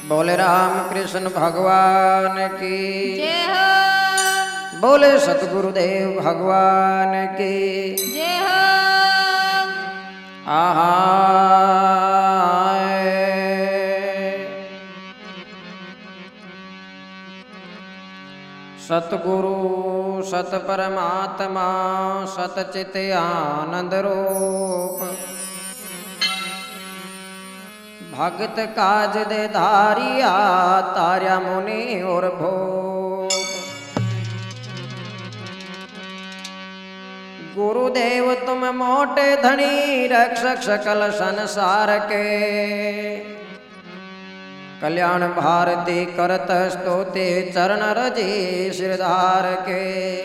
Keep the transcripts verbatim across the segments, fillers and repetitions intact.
बोले राम कृष्ण भगवान की जय हो। बोले सतगुरुदेव भगवान की जय हो। आहा सतगुरु सत परमात्मा सतचित आनंद रूप भगत काज दे धारिया तार्या मुनि और भोग। गुरुदेव तुम मोटे धनी रक्षक सकल संसार के कल्याण भारती करत स्तोते चरण रजी सिरधार के।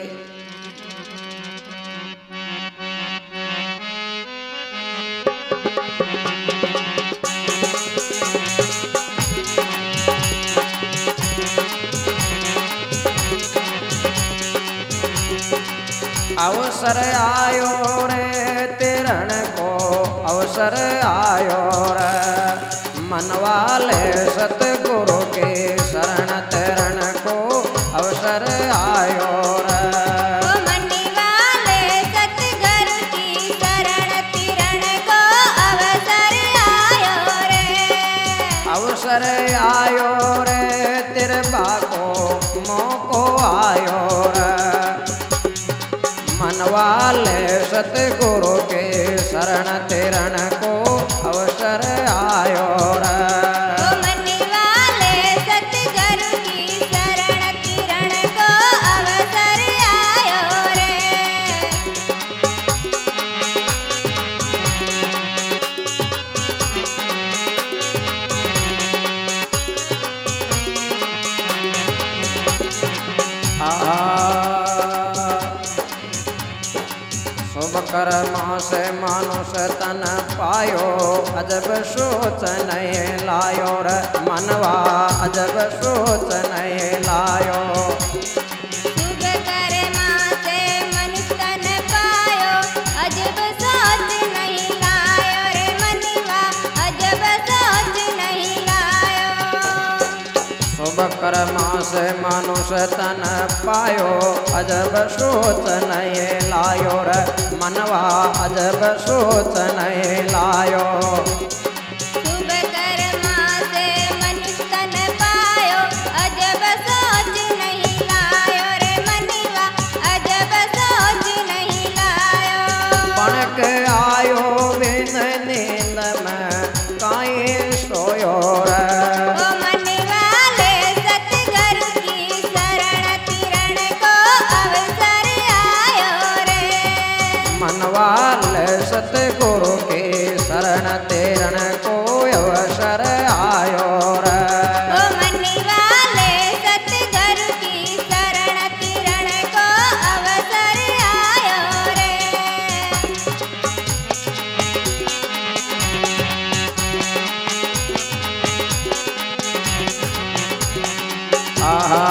अवसर आयो रे तिरण को अवसर आयो रे मनवाले सतगुरु के शरण तिरण को अवसर आयो रे। मनवाले सतगुरु की शरण तिरण को अवसर आयो रे। अवसर आयो रे तिरबा को मोको आयो रे मनवाले सतगुरु के शरण तिरण को अवसर आयो रे। मनवाले सतगुरु की शरण तिरण को अवसर आयो रे। शुभ कर्मा से मानुष तन पायो अजब सोच नहीं लायो रे मनवा अजब सोच नहीं लायो। शुभ कर्मा से मनुष्य तन पायो अजब सोच नहीं लायो रे मनवा अजब सोच नहीं लायो। शुभ कर्मा से मनुष्य तन पायो अजब सोच नहीं लायो रे मनवा अजब सोच नहीं लायो। शुभ कर्मा से मनुष्य तन पायो अजब सोच नहीं लायो रे मनवा अजब सोच नहीं लायो। बन के आयो बिन नींद में काई सोयो रे। मनवाले सतगुरु की शरण तिरण को अवसर आयो रे। मनवाले सतगुरु के शरण तिरण को अवसर आयो रे। मनवाले सतगुरु की शरण तिरण को अवसर आयो रे। आहा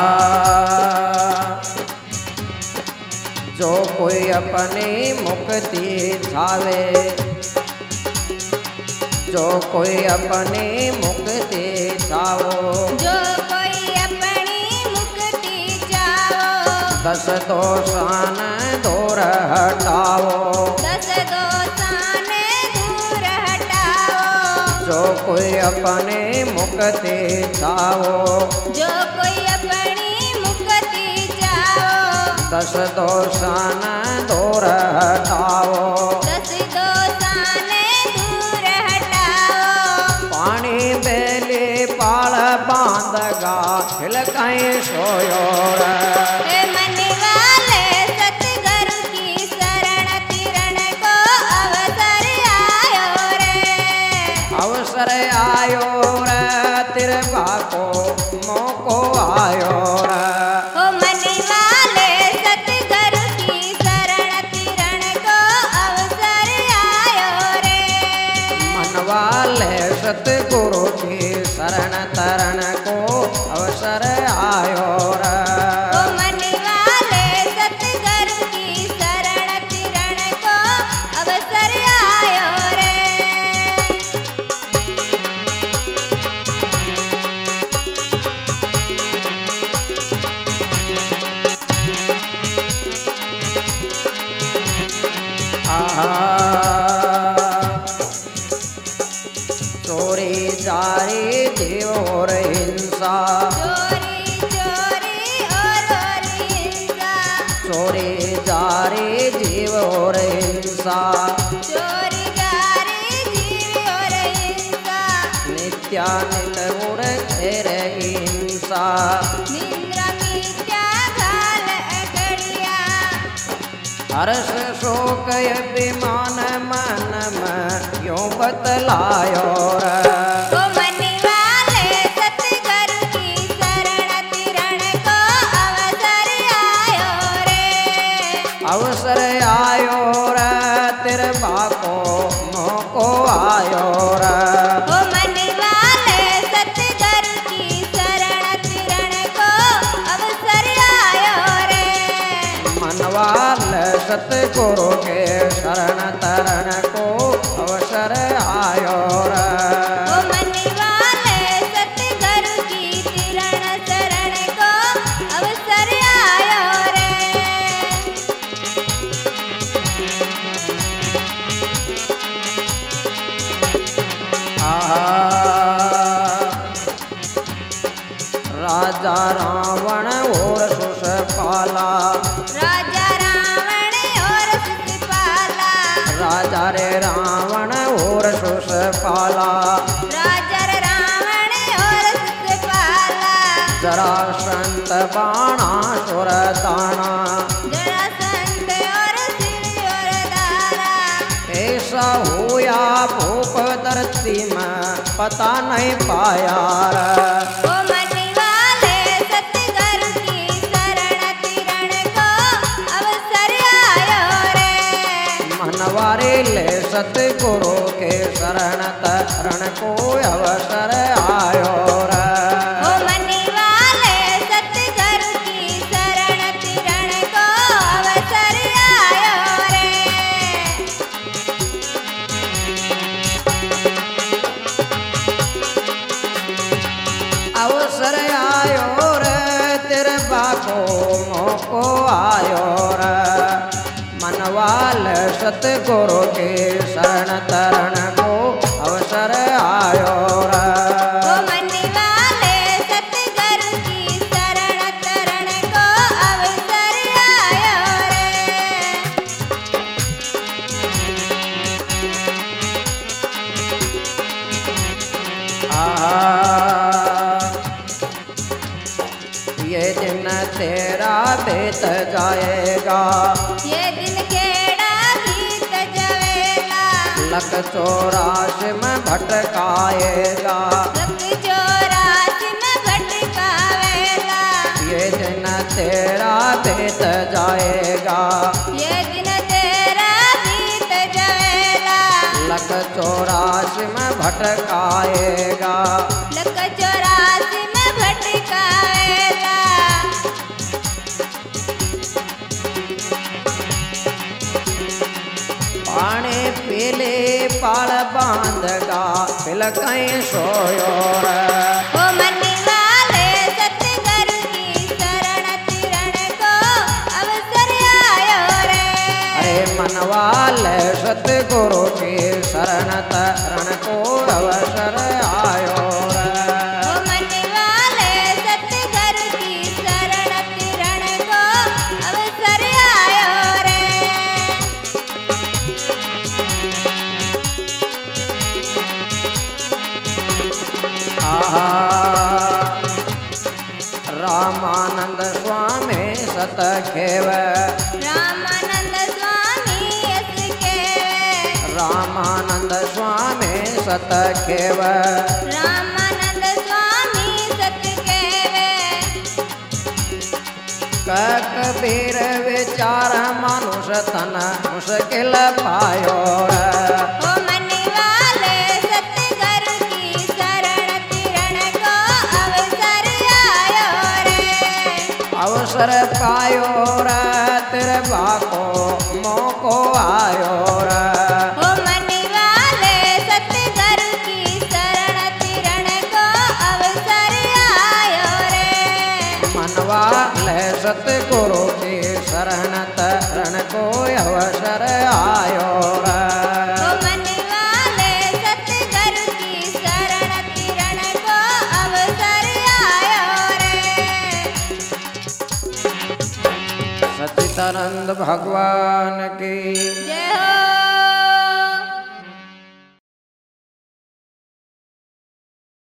जो कोई अपनी मुक्ति चावे जो कोई अपनी मुक्ति चाहो जो कोई अपनी मुक्ति चाहो दस दोषान दूर हटाओ। दस दोषान दूर हटाओ। जो कोई अपनी मुक्ति चाहो जो कोई अपनी मुक्ति चाहो दस दोषान दूर हटाओ। दस दोषान दूर हटाओ। पानी बेली पाल बांधगा हिलकाई सोयो रे। हे मनवाले सतगुरु की शरण तिरण को अवसर आयो रे। अवसर आयो रे तिरबा को मोको आयो रे। ओ मनवाले सतगुरु की शरण तिरण को अवसर आयो रे। मनवाले सतगुरु की शरण तरण को अवसर आयो रे। ओ मनवाले सतगुरु की शरण तिरण को अवसर आयो रे। चोरी जारी जीव और हिंसा, चोरी चोरी और और हिंसा, चोरी जारी जीव और हिंसा, चोरी जारी जीव और हिंसा, नित्यानित और घेर हिंसा, निंद्रा मिथ्या घाल अकड़िया, हर्ष शोक अभिमान मन में यो बतलायो रे। ओ मनी वाले सतगुरु की शरण तिरण को अवसर आयो रे, अवसर आयो रे तेरे बाको मोको आयो रे। ओ मनी वाले सतगुरु की शरण तिरण को अवसर आयो रे, मनवाल सतगुरु के शरण तरण को अवसर आयो रे। ओ मनी वाले सतगुरु की तिरण शरण को अवसर आयो रे। राजा रावण और सुषपाला, राजा रावण और शिशुपाला, राजा रे रावण और सुषपाला, राजा रावण और शिशुपाला, जरासंत बाणासुर दाना, जरासंध और सिर और दारा, ऐसा हुआ भूप धरती में पता नहीं पाया रे। ओ मनी वाले सतगुरु की शरण तिरण को अवसर आयो रे, मनवारे ले सतगुरु के शरण तरण को अवसर आयो रे। ओ मनी वाले सतगुरु की शरण तिरण को अवसर आयो रे। अवसर आयो रे तेरे बाको मोको आयो रे, मनवाल सतगुरु के शरण तरण को अवसर आयो रे। ओ मनी वाले सतगुरु की शरण तरण को अवसर आयो रे। ये दिन तेरा बीत जाएगा, ये दिन केड़ा बीत जावेगा, लक चौरासी में भटकाएगा। लक चौरासी में भटकावेगा, ये दिन तेरा बीत जाएगा, ये दिन तेरा बीत जावेगा, लक चौरासी में भटकाएगा। लक चौरासी में भटकावेगा, पानी पीले पाल बांधगा पिल कहीं सोयो रे। ओ मनी वाले सतगुरु की शरण तिरण को अवसर आयो रे, अरे मनवाल सतगुरु की शरण तरण को अवसर आयो रे। ओ मनी वाले सतगुरु की शरण तिरण को अवसर आयो रे। आहा रामानंद स्वामी सतखेव, रामानंद स्वामी यस केवे, रामानंद स्वामी सतखेव, रामानंद स्वामी सत केवे, कबीर विचार मनुष्य तन मुश्किल पायो रे। ओ मनी वाले सतगुरु की शरण तिरण को अवसर आयो रे, अवसर पायो रे तेरे बाको मोको आयो रे। ओ मनी वाले सतगुरु की शरण तिरण को अवसर आयो रे, मनवा ले सतगुरु की शरण तरण को अवसर आयो रे। ओ मनी वाले सतगुरु की सच्चिदानंद भगवान की जय हो।